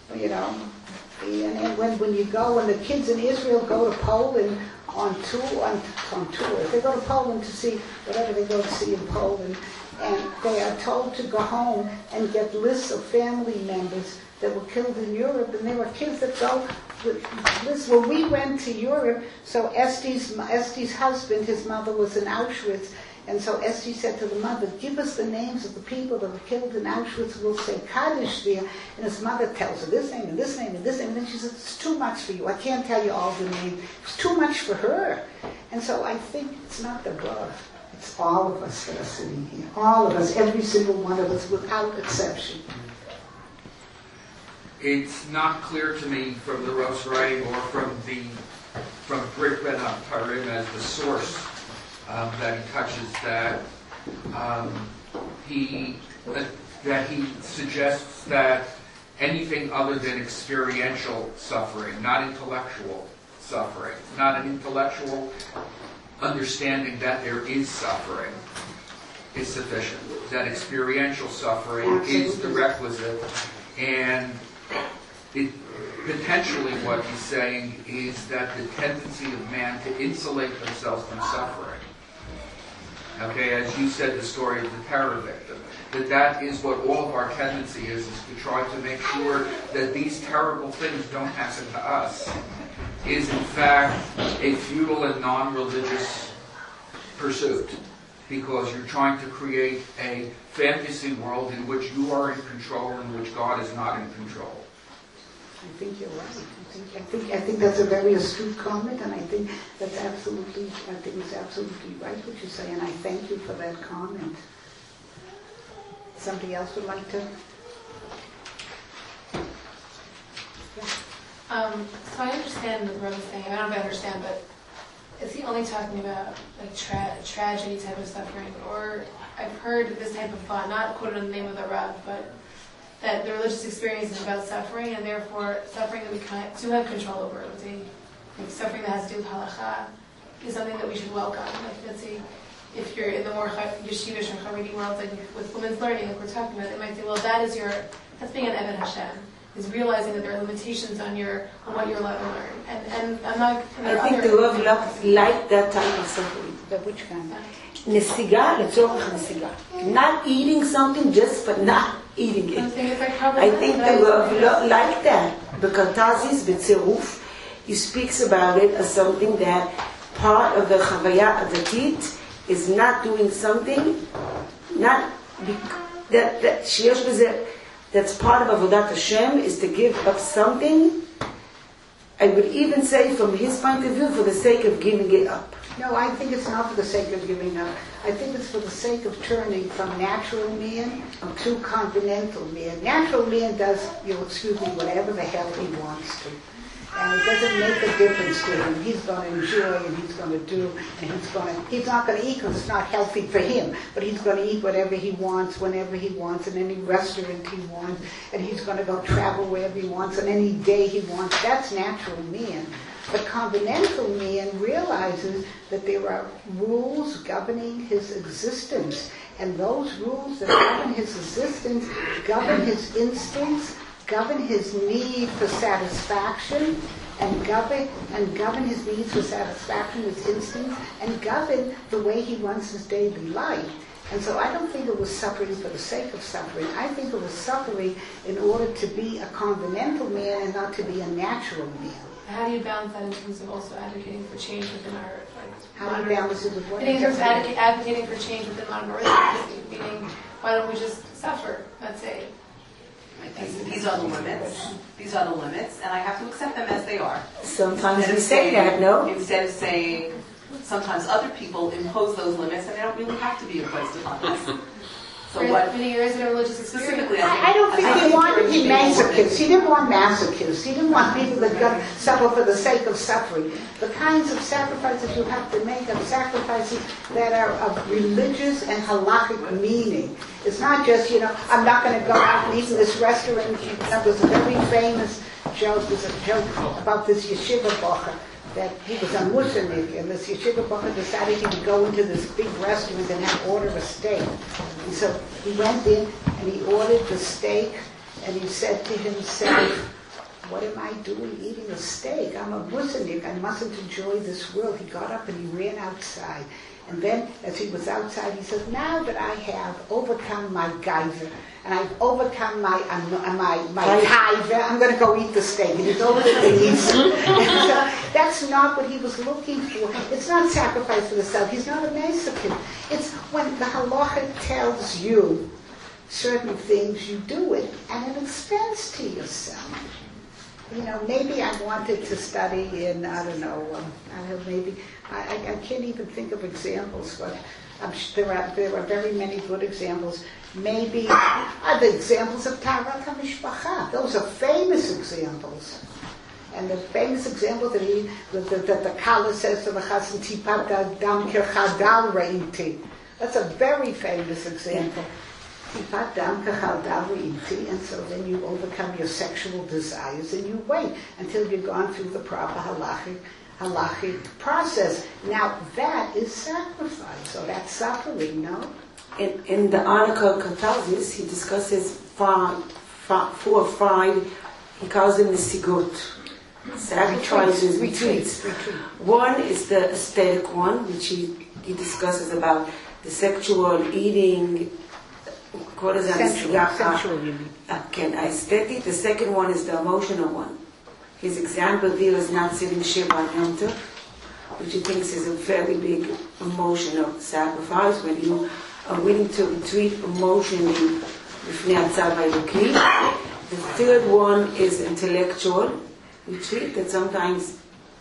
and when you go, when the kids in Israel go to Poland on tour, if they go to Poland to see whatever they go to see in Poland, and they are told to go home and get lists of family members that were killed in Europe, and there were kids that go with lists. Well, we went to Europe, so Esti's husband, his mother was in Auschwitz, and so Esti said to the mother, give us the names of the people that were killed in Auschwitz, we'll say Kaddish there. And his mother tells her this name and this name and this name. And then she says, it's too much for you. I can't tell you all the names. It's too much for her. And so I think it's not the Rav. It's all of us that are sitting here. All of us, every single one of us, without exception. It's not clear to me from the Rav's writing or from Brit Ben HaParim as the source that he touches that he suggests that anything other than experiential suffering, not intellectual suffering, not an intellectual understanding that there is suffering, is sufficient. That experiential suffering is the requisite, and potentially what he's saying is that the tendency of man to insulate themselves from suffering. Okay, as you said, the story of the terror victim, that is what all of our tendency is to try to make sure that these terrible things don't happen to us, is in fact a futile and non-religious pursuit, because you're trying to create a fantasy world in which you are in control and in which God is not in control. I think you're right. I think that's a very astute comment, and I think it's absolutely right what you say, and I thank you for that comment. Somebody else would like to? So I understand what Rose is saying. I don't know if I understand, but is he only talking about like tragedy type of suffering, or I've heard this type of thought, not quoted in the name of the Rav, but that the religious experience is about suffering, and therefore suffering that we do have control over. Like suffering that has to do with halacha is something that we should welcome. Like, let's say, if you're in the more yeshivish or Haredi world, like with women's learning, like we're talking about, it might say, well, that's being an Eved Hashem, is realizing that there are limitations on what you're allowed to learn. And I'm not. I think the Rav like that type of suffering. Which kind? נסיגה לצורך נסיגה. Not eating something just for not eating it. I think the Rav like that. Because בצירוף, he speaks about it as something that part of the Chavaya Adatit is not doing something, that's part of Avodat Hashem, is to give up something. I would even say from his point of view, for the sake of giving it up. No, I think it's not for the sake of giving up. I think it's for the sake of turning from natural man to continental man. Natural man does, whatever the hell he wants to. And it doesn't make a difference to him. He's going to enjoy and he's going to do, and he's not going to eat because it's not healthy for him, but he's going to eat whatever he wants, whenever he wants, in any restaurant he wants, and he's going to go travel wherever he wants, on any day he wants. That's natural man. But continental man realizes that there are rules governing his existence, and those rules that govern his existence govern his instincts, govern his need for satisfaction, and govern his needs for satisfaction, his instincts, and govern the way he runs his daily life. And so I don't think it was suffering for the sake of suffering. I think it was suffering in order to be a continental man and not to be a natural man. How do you balance that in terms of also advocating for change within our How do you balance it with what? in terms of advocating for change within modern orthodoxy, meaning why don't we just suffer? Let's say. These are the limits. These are the limits, and I have to accept them as they are. Sometimes we say that, no? Instead of saying, sometimes other people impose those limits, and they don't really have to be imposed upon us. So what? Meaning there isn't a religious experience. Specifically, I don't think he wanted to be masochists. He didn't want masochists. He didn't want people that got suffer for the sake of suffering. The kinds of sacrifices you have to make are sacrifices that are of religious and halakhic meaning. It's not just, I'm not going to go out and eat in this restaurant. There's a very famous joke. There's a joke about this yeshiva bacher that he was a Musanik, and this yeshiva bacher decided he would go into this big restaurant and order a steak. And so he went in and he ordered the steak, and he said to himself, what am I doing eating a steak? I'm a Musanik. I mustn't enjoy this world. He got up and he ran outside. And then, as he was outside, he said, now that I have overcome my geyser, and I've overcome my taiva, I'm going to go eat the steak. And he's over the eats. That's not what he was looking for. It's not sacrifice for the self. He's not a masochist. It's when the halacha tells you certain things, you do it at an expense to yourself. Maybe I wanted to study in, maybe, I can't even think of examples, but there are very many good examples. Maybe the examples of Taharat HaMishpacha. Those are famous examples. And the famous example that the Kala says to the Chassan, Tipat Dam Kirchadal Re'imti. That's a very famous example. Tipat Dam Kirchadal Re'imti. And so then you overcome your sexual desires and you wait until you've gone through the proper halachic process. Now that is sacrifice, so that's suffering, no? In the article Catalysis, he discusses four or five, he calls them the sigot, sacrifices, retreats. One is the aesthetic one, which he discusses about the sexual eating, what is that? Sensual eating. Aesthetic. The second one is the emotional one. His example there is not sitting Shiva on Yom Tov, which he thinks is a very big emotional sacrifice when you are willing to retreat emotionally b'fnei Hatzav Eloki. The third one is intellectual retreat that sometimes,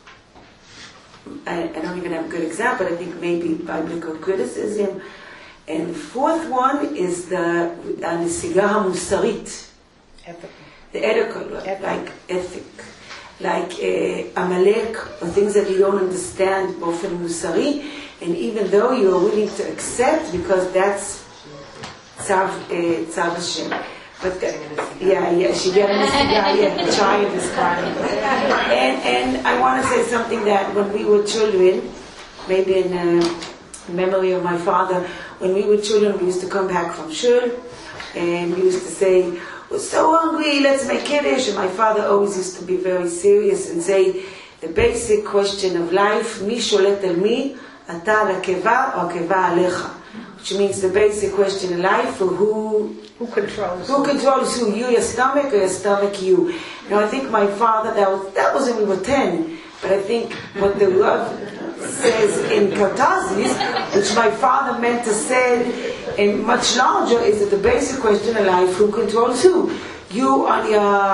I don't even have a good example, I think maybe biblical criticism. And the fourth one is the Sigah HaMusarit, the ethical, like ethic. Like Amalek, or things that you don't understand, both in Musari, and even though you are willing to accept, because that's Tzav Hashem. But she got a the child is crying. And I want to say something that when we were children, maybe in memory of my father, when we were children, we used to come back from shul, and we used to say, we're so hungry, let's make kiddush. And my father always used to be very serious and say, the basic question of life, mi sholet el mi, ata l'keva or keva alecha. Which means the basic question of life, for who controls who, you, your stomach, or your stomach, you. Now I think my father, that was when we were 10, but I think what the Rav says in Kartazis, which my father meant to say in much larger, is that the basic question of life, who controls who? You on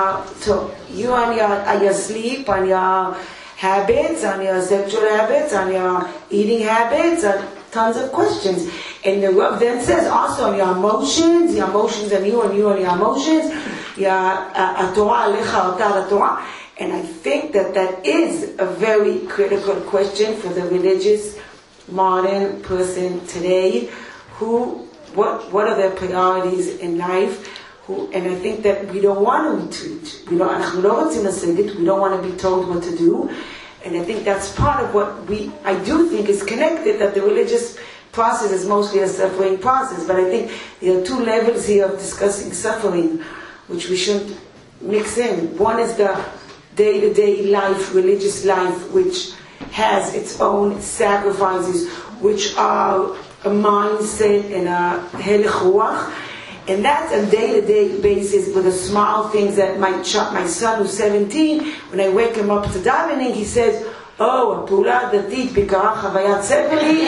your sleep, on your habits, on your sexual habits, on your eating habits, on tons of questions. And the Rav then says also on your emotions and you on your emotions, your Torah alecha otar Torah. And I think that is a very critical question for the religious modern person today. What are their priorities in life? And I think that we don't want to retreat. We don't want to be told what to do. And I think that's part of what I do think is connected, that the religious process is mostly a suffering process. But I think there are two levels here of discussing suffering, which we shouldn't mix in. One is the day-to-day life, religious life, which has its own sacrifices, which are a mindset and a helech ruach. And that's a day-to-day basis with the small things that my son who's 17, when I wake him up to davening, he says, oh, הפעולה הדתית בעיקרה חוויית סבל היא.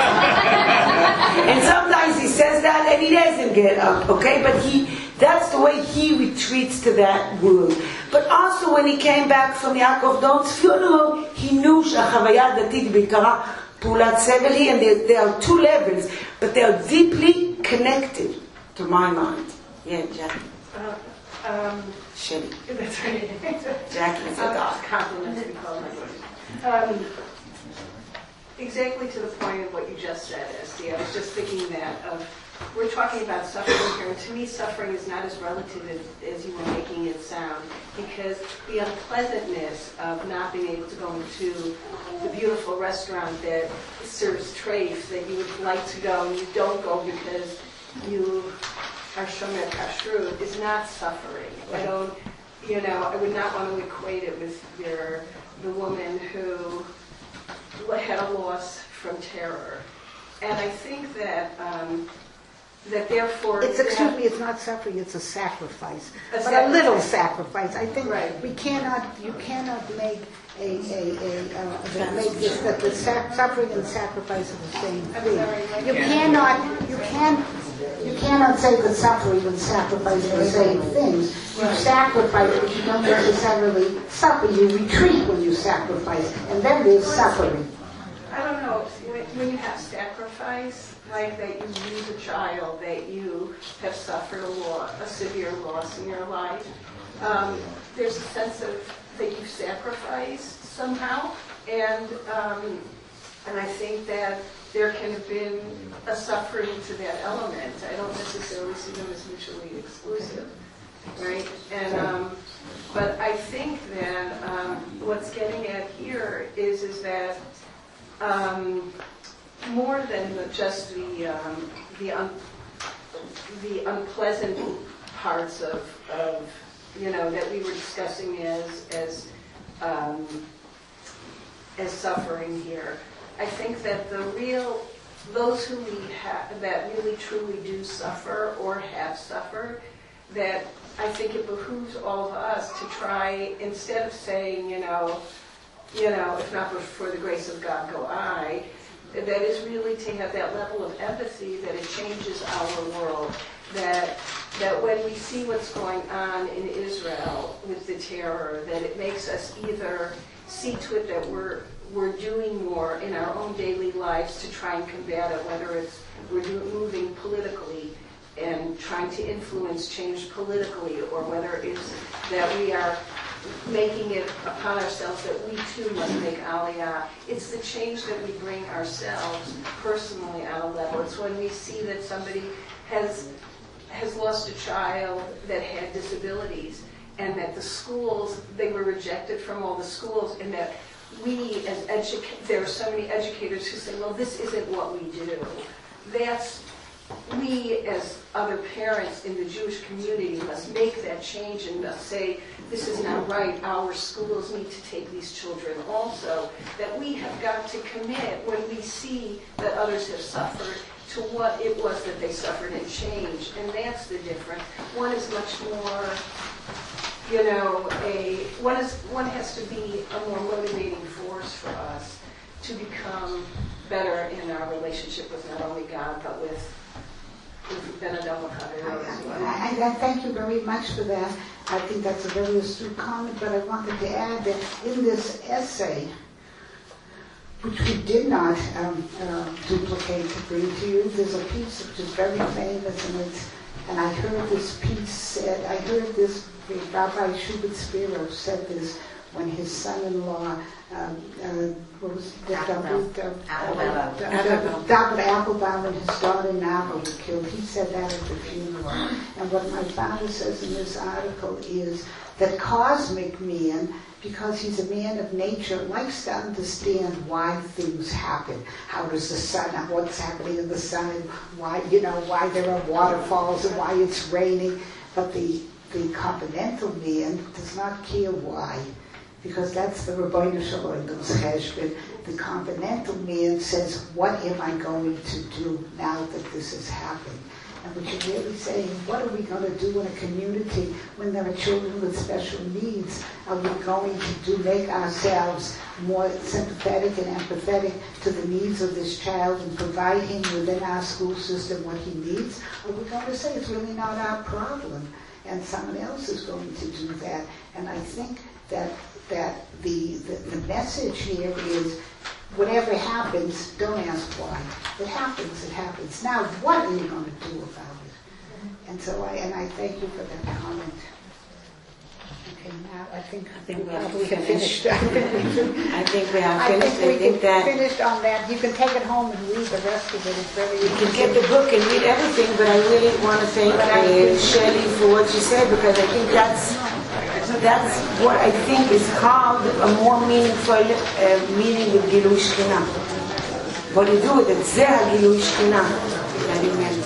And sometimes he says that and he doesn't get up, okay? But that's the way he retreats to that word. But also when he came back from Yaakov Don's funeral, he knew שהחוויה הדתית בעיקרה פעולת סבל היא, and there are two levels, but they are deeply connected to my mind. Yeah, Jackie. Shelly. That's right. Jackie's a dog. Compliments we call my exactly to the point of what you just said, Esty. I was just thinking that we're talking about suffering here, and to me suffering is not as relative as you were making it sound, because the unpleasantness of not being able to go into the beautiful restaurant that serves treif that you would like to go and you don't go because you are shomer kashrut is not suffering. I would not want to equate it with the woman who had a loss from terror. And I think that therefore... It's not suffering, it's a sacrifice. A but a little sacrifice. I think right. you cannot make that the suffering and sacrifice are the same thing. You cannot say that suffering and sacrifice are the same things. You sacrifice, but you don't necessarily suffer. You retreat when you sacrifice, and then there's suffering. I don't know, when you have sacrifice, like that you lose a child, that you have suffered a severe loss in your life, there's a sense of that you've sacrificed somehow, and I think that there can have been a suffering to that element. I don't necessarily see them as mutually exclusive, right? And but I think that what's getting at here is that more than just the unpleasant parts of that we were discussing as suffering here. I think that those who that really truly do suffer or have suffered, that I think it behooves all of us to try, instead of saying, if not for the grace of God go I, that is really to have that level of empathy that it changes our world. That when we see what's going on in Israel with the terror, that it makes us either see to it that we're doing more in our own daily lives to try and combat it, whether it's moving politically and trying to influence change politically, or whether it's that we are making it upon ourselves that we too must make aliyah. It's the change that we bring ourselves personally on a level. It's when we see that somebody has lost a child that had disabilities, and that the schools, they were rejected from all the schools, and that we as there are so many educators who say, well, this isn't what we do. We as other parents in the Jewish community must make that change and must say, this is not right. Our schools need to take these children also. That we have got to commit when we see that others have suffered to what it was that they suffered and change. And that's the difference. One is much more, one has to be a more motivating force for us to become better in our relationship with not only God, but with Ben Adam L'Chaverot as well. I thank you very much for that. I think that's a very astute comment, but I wanted to add that in this essay, which we did not duplicate to bring to you, there's a piece which is very famous, and I heard this piece said, Rabbi Shubit Spiro said this when his son-in-law, what was it, David Applebaum and his daughter Nava were killed. He said that at the funeral. And what my father says in this article is that cosmic man, because he's a man of nature, likes to understand why things happen. How does the sun, what's happening in the sun, and why there are waterfalls and why it's raining. But the continental man does not care why. because that's the Rebbeinu Shalom's cheshbon. The covenantal man says, what am I going to do now that this has happened? And what you're really saying, what are we going to do in a community when there are children with special needs? Are we going to make ourselves more sympathetic and empathetic to the needs of this child and provide him within our school system what he needs? Or are we going to say it's really not our problem and someone else is going to do that? And I think that the message here is, whatever happens, don't ask why. It happens, it happens. Now, what are you going to do about it? And so I thank you for that comment. Okay, now I think we we have probably finished. finished. I think we have I finished. think we can finished on that. You can take it home and read the rest of it. It's very you can get the book and read everything, but I really want to thank Shelley for what she said, because I think that's what I think is called a more meaningful meaning with Gilui Shekhinah. What you do with it, Zeh Gilui Shekhinah.